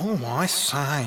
Oh, I say.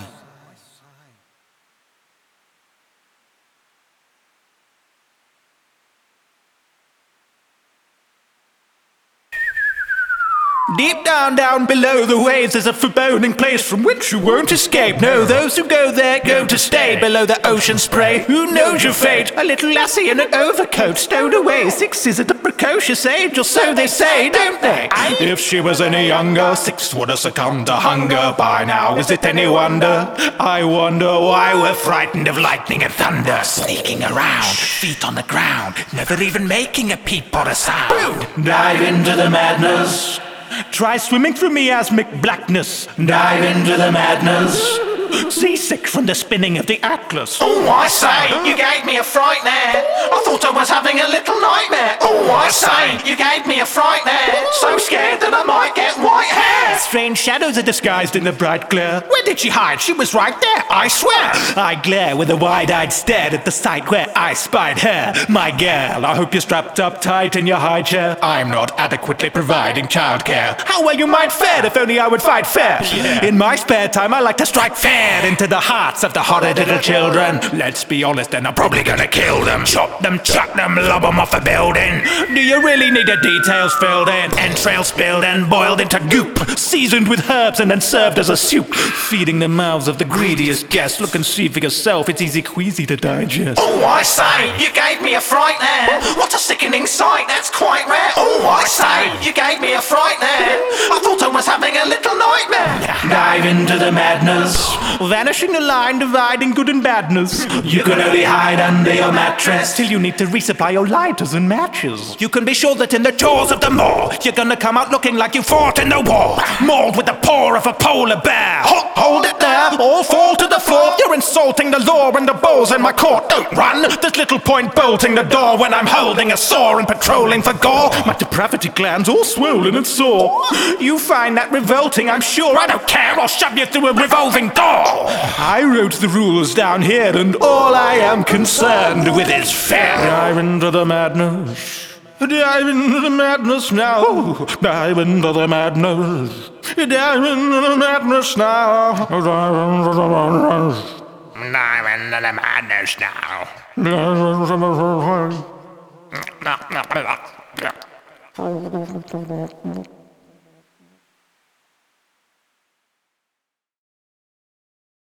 Deep down, down below the waves, there's a foreboding place from which you won't escape. No, those who go there go to stay below the ocean spray. Who knows your fate? A little lassie in an overcoat stowed away. 6 is at a precocious age, or so they say, don't they? If she was any younger, 6 would have succumbed to hunger by now. Is it any wonder? I wonder why we're frightened of lightning and thunder. Sneaking around, feet on the ground, never even making a peep or a sound. Dive into the madness. Try swimming through miasmic blackness. Dive into the madness. Seasick from the spinning of the Atlas. Oh, I say, you gave me a fright there. I thought I was having a little nightmare. Oh, I say, you gave me a fright there. So scared that I might get white hair. Strange shadows are disguised in the bright glare. Where did she hide? She was right there, I swear. I glare with a wide-eyed stare at the sight where I spied her. My girl, I hope you're strapped up tight in your high chair. I'm not adequately providing childcare. How well you might fare if only I would fight fair. In my spare time, I like to strike fair into the hearts of the horrid little children. Let's be honest, and I'm probably gonna kill them. Chop them, chuck them, lob them off a building. Do you really need the details filled in? Entrails spilled and boiled into goop, seasoned with herbs and then served as a soup, feeding the mouths of the greediest guests. Look and see for yourself, it's easy queasy to digest. Oh, I say, you gave me a fright there. What a sickening sight, that's quite rare. Oh, I say, you gave me a fright there. I thought I was having a little nightmare. Dive into the madness. Vanishing the line dividing good and badness. You can only hide under your mattress till you need to resupply your lighters and matches. You can be sure that in the jaws of the maw, you're gonna come out looking like you fought in the war, mauled with the paw of a polar bear. Hold it there, or fall to the floor. You're insulting the law and the balls in my court. Don't run, there's little point bolting the door when I'm holding a saw and patrolling for gore. My depravity glands all swollen and sore. You find that revolting, I'm sure. I don't care, I'll shove you through a revolving door. I wrote the rules down here, and all I am concerned with is fair. Dive into the madness. Dive into the madness now. Dive into the madness. Dive into the madness now. Dive into the madness. Dive into the madness now. Dive into the madness now.